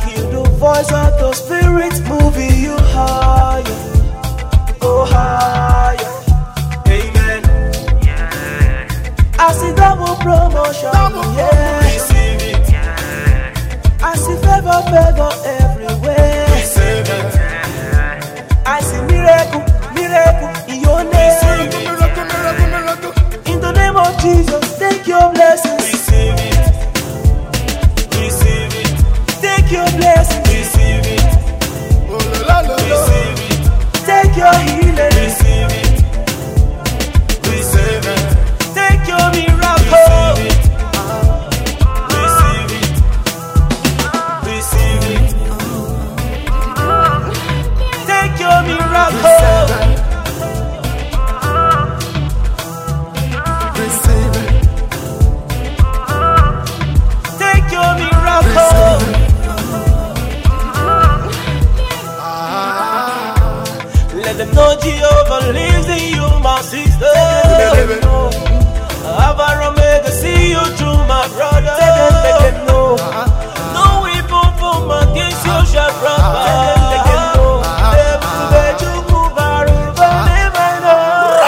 Feel the voice of the Spirit moving you higher. Go higher. Amen. I see double promotion. Yeah. Receive it. I see favor everywhere. Receive it. I see miracle in your name. In the name of Jesus, take your blessings. Receive it. Receive it. Take your blessings. Receive it. Receive it. Take your healing. Receive it. Receive it. Take your miracle. Receive it. Receive it. Take your miracle. Receive it. Take your miracle. Let them know Jehovah lives in you, my sister. Let them know. Alpha and Omega, see you through, my brother. Let them know. No weapon formed against you shall prosper. Let them know. Let you move over, never know.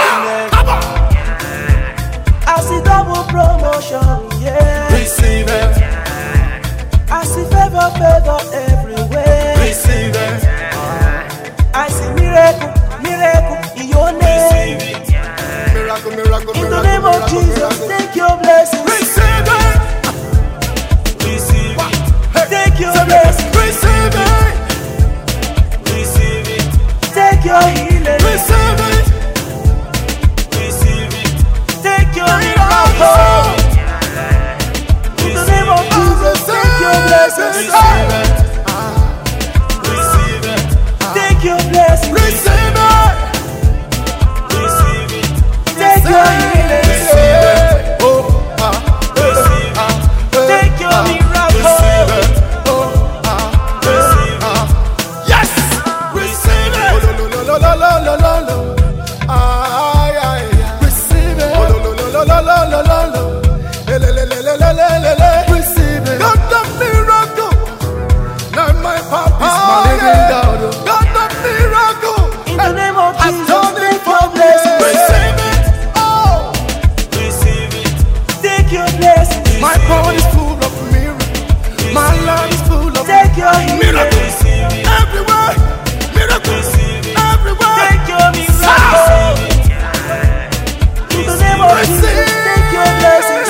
I see double promotion, yeah. Receive it. I see favor everywhere. Receive it. I see miracle in your name. Receive it. Miracle, miracle, In the name of Jesus, take your blessings. Receive it. Receive it. Take your blessings. Receive it. Receive it. Take your healing. Receive it. Receive it. Take your miracle. In the name of Jesus, take your blessings. Receive it. Receive it. Take your blessings. Receive it. Receive it. Take your healing. Receive it. Oh, receive it. Take your miracle. Receive it. Oh, receive it. Yes. Receive it. Lo, lo, lo, lo, lo, lo. Ay, ay, ay. Receive it. Lo, lo, lo, lo, lo, lo, lo, lo. Le, le, le, le, le, le, le, le. Receive it. God the miracle. Not my papa. God the miracle. In the name of I've Jesus, done it take for your me. blessings. Receive it. Oh. Receive it. Take your blessings. My body is full of miracles. My life is full of Take your healing. miracles. Everywhere. Miracles. Everywhere. Take your miracle. In the name of Jesus, take your blessings.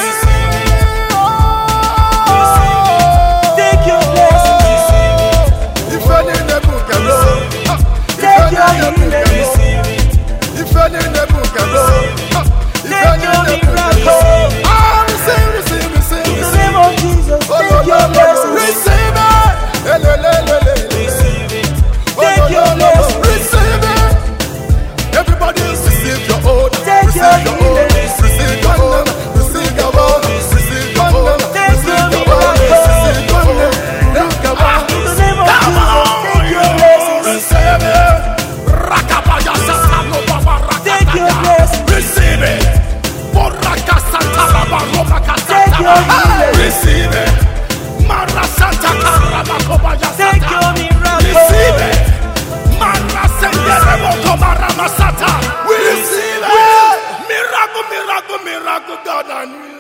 Take your blessings. If I need the book, I know. Take your healing. If I need the book, I know. Take your miracle. Receive. In the name of Jesus, take your blessings. Receive it. Receive it. Take your blessings. Receive it. Everybody receive your own. Take your Receive your own. healing. Receive your own. Receive your own. Receive your own. Take your Receive your own. miracle. Receive your own. Look at one. In the name of Jesus, take your blessings. Receive it. Rakabaya Satano Baba Take your Rakataya. blessings. Receive it. Boraka Sataraba Robaka Take your Satara. healing. Receive it. Marasanta Karaba Kobaya Take Sata. your miracle. Receive it. Marasende Reboko Maramasata. We receive it. Miracle, miracle, miracle, God.